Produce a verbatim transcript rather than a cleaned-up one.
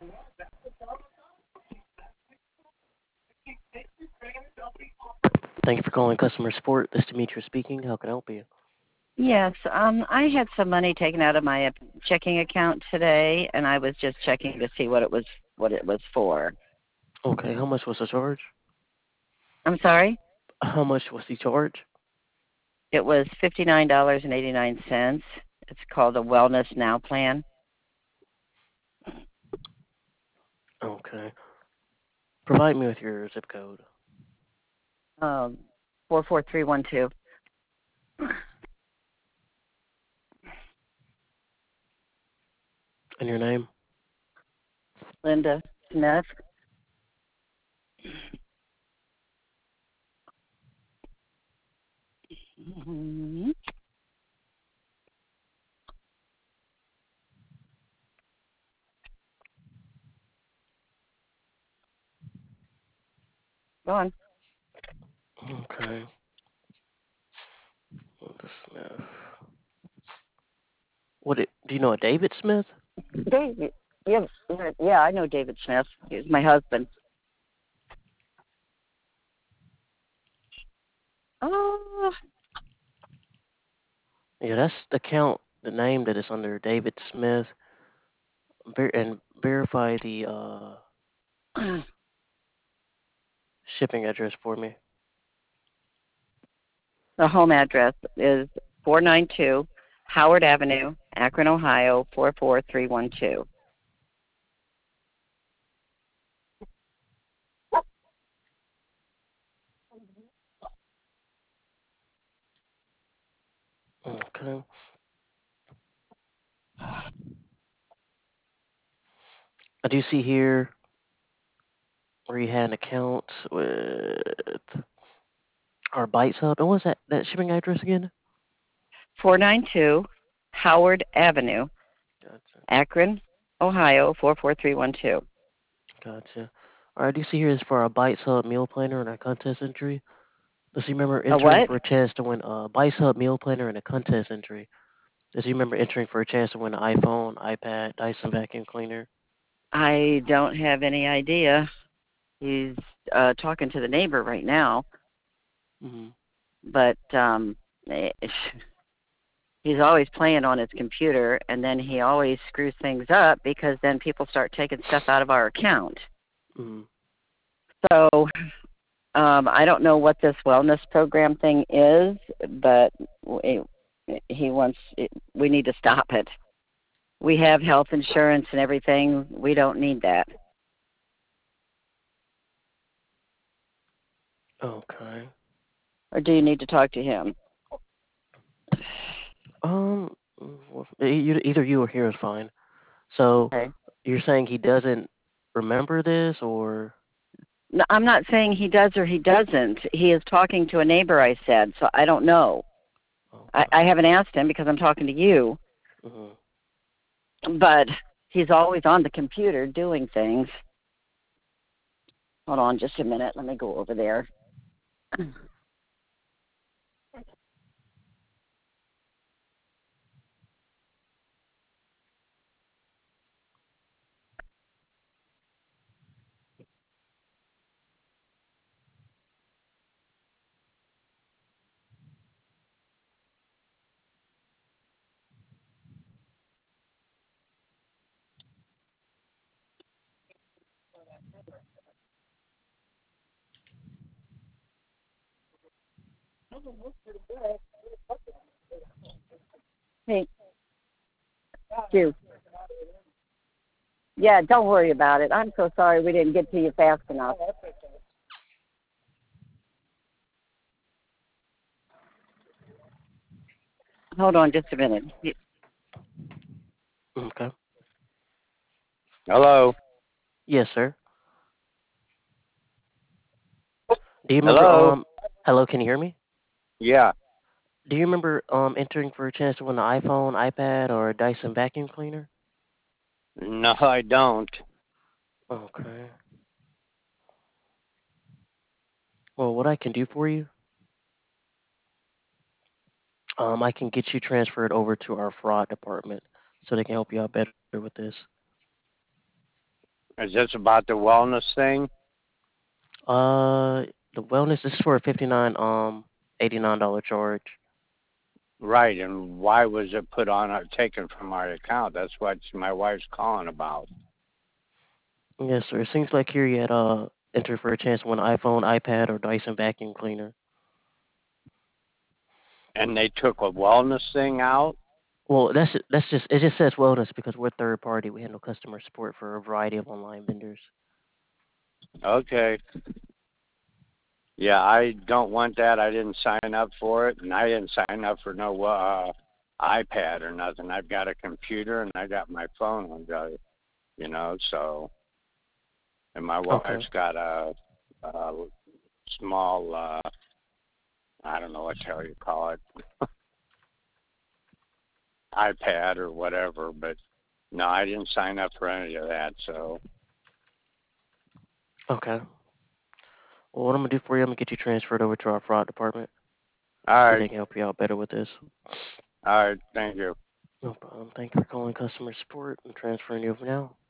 Thank you for calling customer support. This is Demetrius speaking. How can I help you? Yes, um, I had some money taken out of my uh, checking account today, and I was just checking to see what it was what it was for. Okay, how much was the charge? I'm sorry. How much was the charge? It was fifty nine dollars and eighty nine cents. It's called a Wellness Now plan. Okay. Provide me with your zip code Um, four four three one two. and your name. Linda Smith. Mhm. Go on. Okay. Linda Smith. What it, do you know a David Smith? David. Yeah, yeah, I know David Smith. He's my husband. Oh, Yeah, that's the account, the name that is under David Smith. Ver- and verify the uh, shipping address for me. the home address is four nine two Howard Avenue, Akron, Ohio, four four three one two. Okay. I do see here where you had an account with our Bites Hub. And what's that, that shipping address again? four nine two Howard Avenue, Gotcha. Akron, Ohio, four four three one two. Gotcha. All right, I do see here is for a Bites Hub meal planner and a contest entry. Does you remember A entering what? for a chance to win a Bites Hub meal planner and a contest entry? Does you remember entering for a chance to win an iPhone, iPad, Dyson vacuum cleaner? I don't have any idea. He's uh, talking to the neighbor right now, Mm-hmm. but um, eh, he's always playing on his computer, and then he always screws things up because then people start taking stuff out of our account. Mm-hmm. So um, I don't know what this wellness program thing is, but we, he wants. We need to stop it. We have health insurance and everything. We don't need that. Okay. Or do you need to talk to him? Um, well, e- either you or here is fine. So Okay. you're saying he doesn't remember this, or No, I'm not saying he does or he doesn't. He is talking to a neighbor, I said, so I don't know. I, okay. I haven't asked him because I'm talking to you, Mm-hmm. but he's always on the computer doing things. Hold on just a minute. Let me go over there. Hey, you. Yeah, don't worry about it. I'm so sorry we didn't get to you fast enough. Hold on just a minute. Okay. Hello. Yes, sir. Do you remember? Hello. Um. Hello. Can you hear me? Yeah. Do you remember um entering for a chance to win an iPhone, iPad, or a Dyson vacuum cleaner? No, I don't. Okay. Well, what I can do for you, um, I can get you transferred over to our fraud department so they can help you out better with this. Is this about the wellness thing? Uh, the wellness this is for a fifty nine um eighty nine dollar charge. Right, and why was it put on our taken from our account? That's what my wife's calling about. Yes, sir. It seems like here you had uh entered for a chance to win an iPhone, iPad, or Dyson vacuum cleaner. And they took a wellness thing out? Well, that's that's just it. Just says wellness because we're third party. We handle customer support for a variety of online vendors. Okay. Yeah, I don't want that. I didn't sign up for it, and I didn't sign up for no uh, iPad or nothing. I've got a computer and I got my phone on the, you know, so, and my Okay. wife's got a, a small, uh, I don't know what the hell you call it, iPad or whatever, but no, I didn't sign up for any of that, so. Okay. Well, what I'm gonna do for you, I'm gonna get you transferred over to our fraud department. All See if right, they can help you out better with this. all right, thank you. No problem. Thank you for calling customer support. I'm transferring you over now.